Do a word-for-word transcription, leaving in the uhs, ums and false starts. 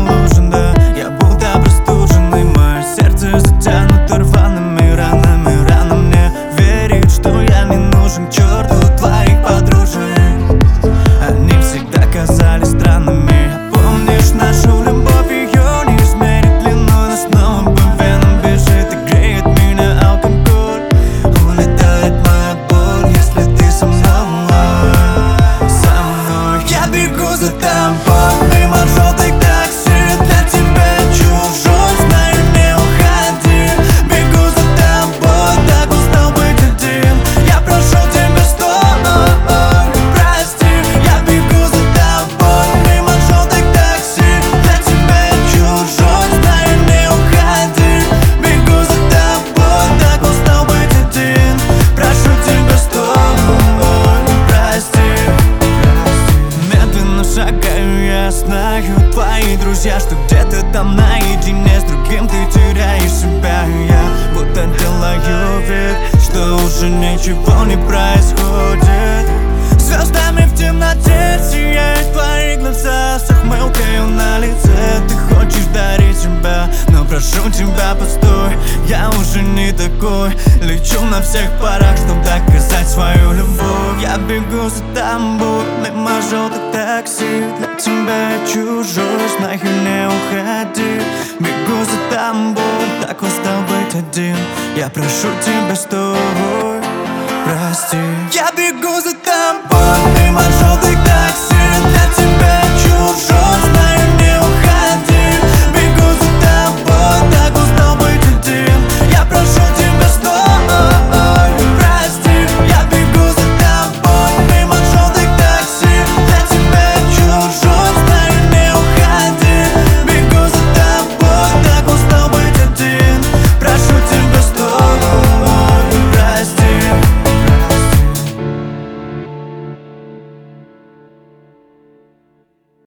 нужен, да. Я будто простуженный, мое сердце затянуто рваными ранами. Рано мне верит, что я не нужен к черту твоих подружек. Они всегда казались странными. А помнишь нашу любовь, ее не измерит длиной, но снова по венам бежит и греет меня алкоголь. Улетает моя боль, если ты со мной, со мной. Я бегу за тобой мимо желтых такси, для тебя чужой, знаю, не уходи. Бегу за тобой, так устал быть один. Я прошу тебя, стой, прости. Я бегу за тобой мимо желтых такси, для тебя чужой, знаю, не уходи. Бегу за тобой, так устал быть один. Прошу тебя, стой, прости. Медленно шагаю, я знаю, твои друзья, что где-то там наедине с другим ты теряешь себя. Я будто делаю вид, что уже ничего не происходит. Звездами в темноте сияет в твоих глазах, с ухмылкою на лице. Ты хочешь дарить себя, но прошу тебя, постой. Я уже не такой, лечу на всех парах, чтоб доказать свою любовь. Я бегу за тобой мимо желтых такси, для тебя я чужой, знаю, не уходи. Бегу за тобой, так устал быть один. Я прошу тебя, стой, прости. Я бегу за тобой мимо желтых такси, для тебя чужой.